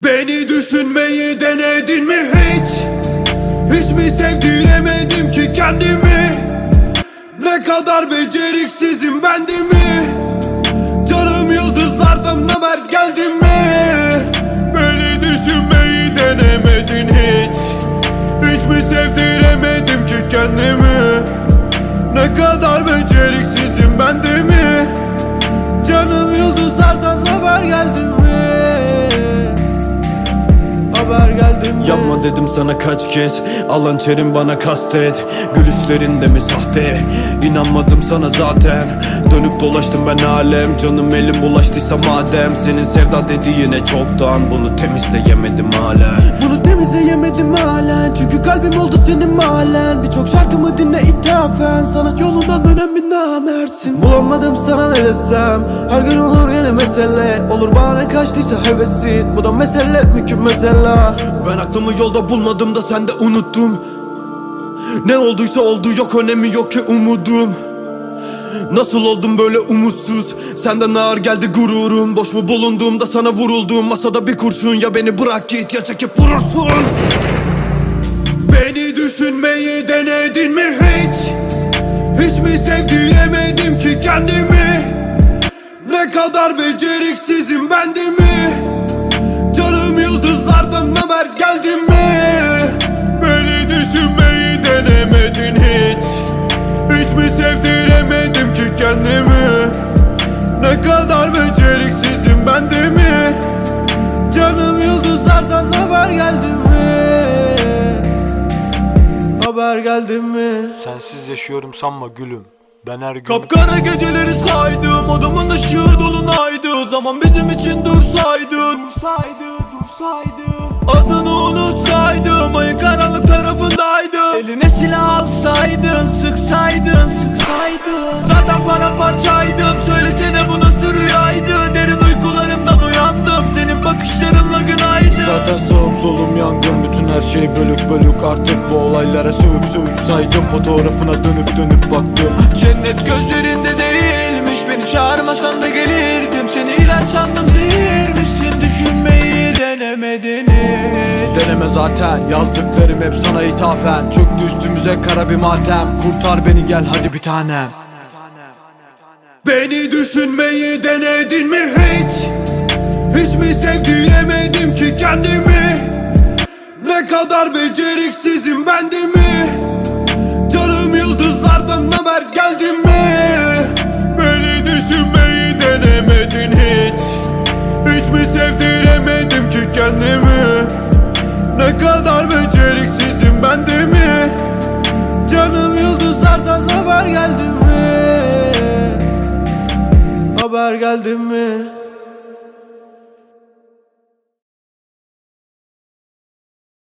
Beni düşünmeyi denedin mi hiç? Hiç mi sevdiremedim ki kendimi? Ne kadar beceriksizim ben de mi? Canım yıldızlardan haber geldi mi? Beni düşünmeyi denemedin hiç. Hiç mi sevdiremedim ki kendimi? Ne kadar beceriksizim ben de mi? Canım yıldızlardan haber geldi mi? Haber geldi mi? Yapma dedim sana kaç kez, al hançerin bana kastet. Gülüşlerin de mi sahte? İnanmadım sana zaten. Dönüp dolaştım ben alem, canım elim bulaştıysa madem. Senin sevda dediğine çoktan, bunu temizleyemedim halen. Bunu temizleyemedim halen, çünkü kalbim oldu senin mahallen. Birçok şarkımı dinle ithafen, sana yolundan dönen bir namertsin. Bulamadım sana ne desem, her gün olur yine mesele. Olur bana kaçtıysa hevesin, bu da mesele mümkün mesela. Ben aklımı yolda bulmadım da sen de unuttum. Ne olduysa oldu, yok önemi yok ki umudum. Nasıl oldum böyle umutsuz? Senden ağır geldi gururum. Boş mu bulunduğumda sana vuruldum. Masada bir kurşun, ya beni bırak git ya çekip vurursun. Beni düşünmeyi denedin mi hiç? Hiç mi sevdiremedim ki kendimi? Ne kadar beceriksizim ben de mi? Canım yıldızlardan haber geldi mi? Beni düşünmeyi denemedin hiç. Hiç mi sevdiremedim ki kendimi? Ne kadar beceriksizim ben de mi? Canım yıldızlardan haber geldi mi? Haber geldi mi? Sensiz yaşıyorum sanma gülüm, ben her gün Kapkara geceleri saydım, odamın ışığı dolunaydı. Zaman bizim için dursaydın, adını unutsaydım, ayın karanlık tarafındaydım. Eline silah alsaydın, sıksaydın. Zaten paramparçaydım, söylesene bu nasıl rüyaydı? Derin uykularımdan uyandım, senin bakışlarınla günaydın. Zaten sağım solum yangın, bütün her şey bölük bölük. Artık bu olaylara sövüp saydım, fotoğrafına dönüp baktım. Cennet gözlerinde değilmiş, beni çağırmasan da gelirdim. Seni ilaç sandım, zehirmişsin, düşünmeyi denemedin hiç. Deneme zaten, yazdıklarım hep sana ithafen. Çöktü üstümüze kara bir matem, kurtar beni gel hadi bir tanem. Beni düşünmeyi denedin mi hiç? Hiç mi sevdiremedim ki kendimi? Ne kadar beceriksizim ben de mi? Canım yıldızlardan haber geldi mi? Beni düşünmeyi denemedin hiç. Hiç mi sevdiremedim ki kendimi? Ne kadar beceriksizim ben de mi? Canım yıldızlardan haber geldi mi? Haber geldi mi?